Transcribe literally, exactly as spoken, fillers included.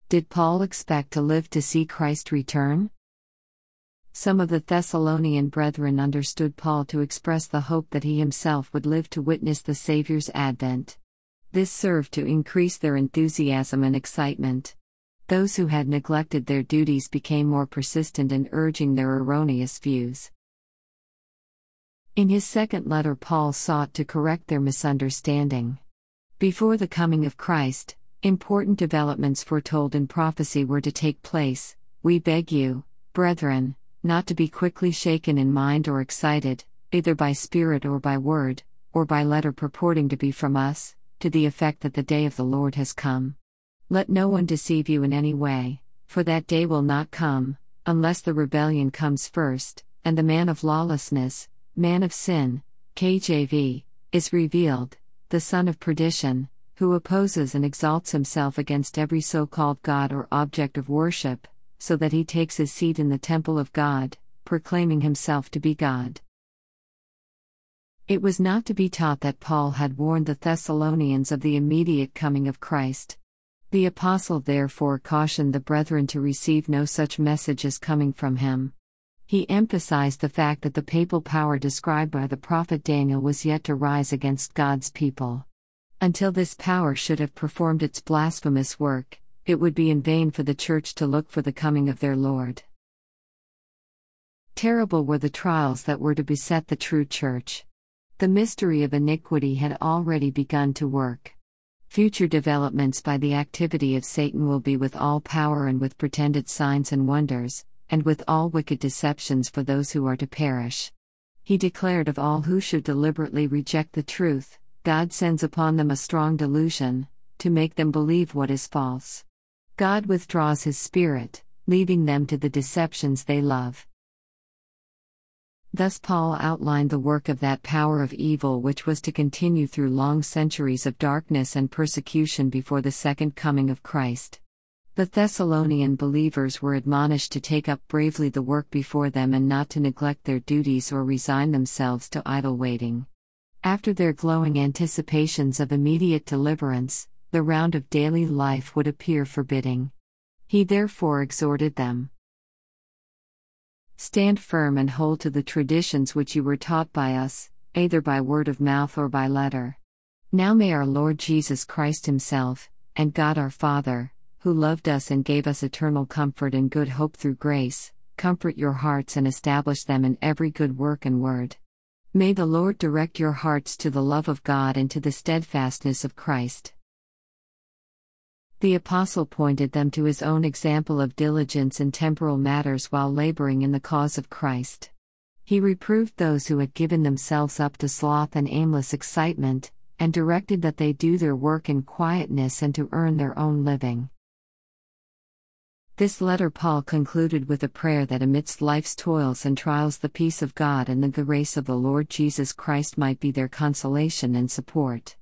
Did Paul expect to live to see Christ return? Some of the Thessalonian brethren understood Paul to express the hope that he himself would live to witness the Savior's advent. This served to increase their enthusiasm and excitement. Those who had neglected their duties became more persistent in urging their erroneous views. In his second letter, Paul sought to correct their misunderstanding. Before the coming of Christ, important developments foretold in prophecy were to take place. We beg you, brethren, not to be quickly shaken in mind or excited, either by spirit or by word, or by letter purporting to be from us, to the effect that the day of the Lord has come. Let no one deceive you in any way, for that day will not come, unless the rebellion comes first, and the man of lawlessness, man of sin, K J V, is revealed, the son of perdition, who opposes and exalts himself against every so-called God or object of worship, so that he takes his seat in the temple of God, proclaiming himself to be God. It was not to be taught that Paul had warned the Thessalonians of the immediate coming of Christ. The apostle therefore cautioned the brethren to receive no such message as coming from him. He emphasized the fact that the papal power described by the prophet Daniel was yet to rise against God's people. Until this power should have performed its blasphemous work, it would be in vain for the church to look for the coming of their Lord. Terrible were the trials that were to beset the true church. The mystery of iniquity had already begun to work. Future developments by the activity of Satan will be with all power and with pretended signs and wonders, and with all wicked deceptions for those who are to perish. He declared of all who should deliberately reject the truth, God sends upon them a strong delusion, to make them believe what is false. God withdraws His Spirit, leaving them to the deceptions they love. Thus Paul outlined the work of that power of evil which was to continue through long centuries of darkness and persecution before the second coming of Christ. The Thessalonian believers were admonished to take up bravely the work before them and not to neglect their duties or resign themselves to idle waiting. After their glowing anticipations of immediate deliverance, the round of daily life would appear forbidding. He therefore exhorted them, "Stand firm and hold to the traditions which you were taught by us, either by word of mouth or by letter. Now may our Lord Jesus Christ Himself, and God our Father, who loved us and gave us eternal comfort and good hope through grace, comfort your hearts and establish them in every good work and word. May the Lord direct your hearts to the love of God and to the steadfastness of Christ." The apostle pointed them to his own example of diligence in temporal matters while laboring in the cause of Christ. He reproved those who had given themselves up to sloth and aimless excitement, and directed that they do their work in quietness and to earn their own living. This letter Paul concluded with a prayer that amidst life's toils and trials the peace of God and the grace of the Lord Jesus Christ might be their consolation and support.